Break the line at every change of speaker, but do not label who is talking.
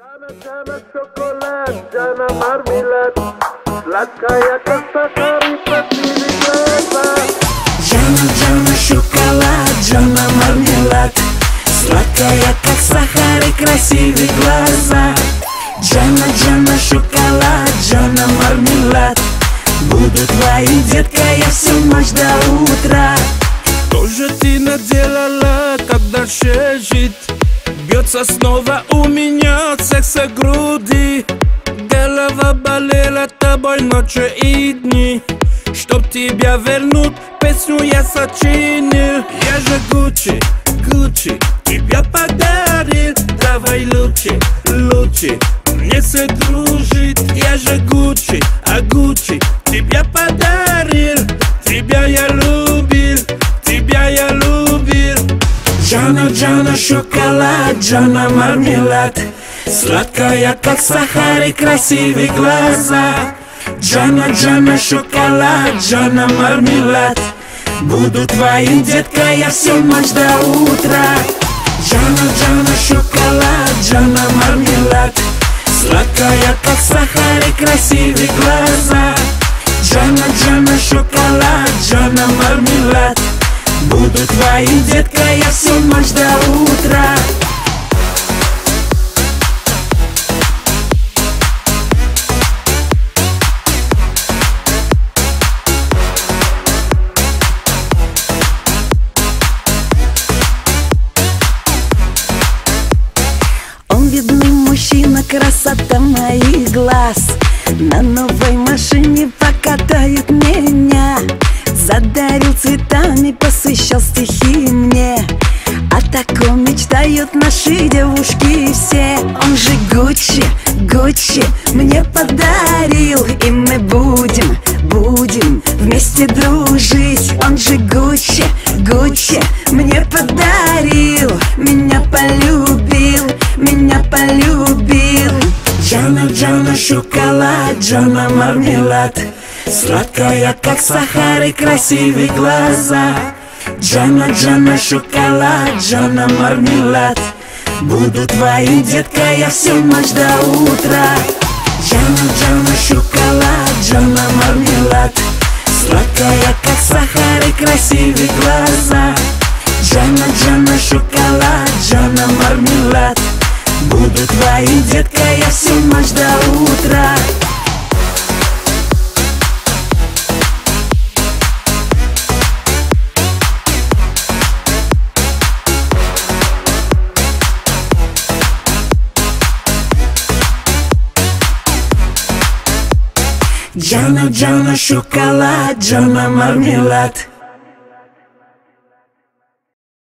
Джана шоколад, Джана мармелад, сладкая как сахар и красивый глаза.
Джана шоколад, Джана мармелад, сладкая как сахар и красивый глаза. Джана шоколад, Джана мармелад, буду твоей деткой я всю ночь до утра.
Что же ты наделала, как дальше жить? Бьется снова у меня секса груди. Голова болела тобой ночи и дни. Чтоб тебя вернуть, песню я сочинил. Я же Гуччи, Гуччи, тебя подарил. Давай лучше, лучше мне содружить. Я же Гуччи, а Гуччи тебя подарил. Тебя я любил, тебя я любил.
Джана шоколад, Джана мармелад, сладкая как сахар и красивые глаза. Джана шоколад, Джана мармелад, буду твоей деткой я всю ночь до утра. Джана шоколад, Джана мармелад, сладкая как сахар и красивые глаза. Джана шоколад, Джана мармелад, буду твоей деткой я всю ночь до утра. Он видный мужчина, красота моих глаз. На новой машине покатает меня. Задарил цветами, посвящал стихи мне. О таком мечтают наши девушки все. Он же Гуччи, Гуччи мне подарил. И мы будем вместе дружить. Он же Гуччи, Гуччи мне подарил. Меня полюбил, меня полюбил. Джана шоколад, Джана мармелад, сладкая как сахар и красивые глаза. Джана шоколад, Джана мармелад, буду твоей деткой я всю ночь до утра. Джана шоколад, Джана мармелад, сладкая как сахар и красивые глаза. Джана шоколад, Джана мармелад, буду твоей деткой я всю ночь до утра. Джана шоколад, Джана мармелад,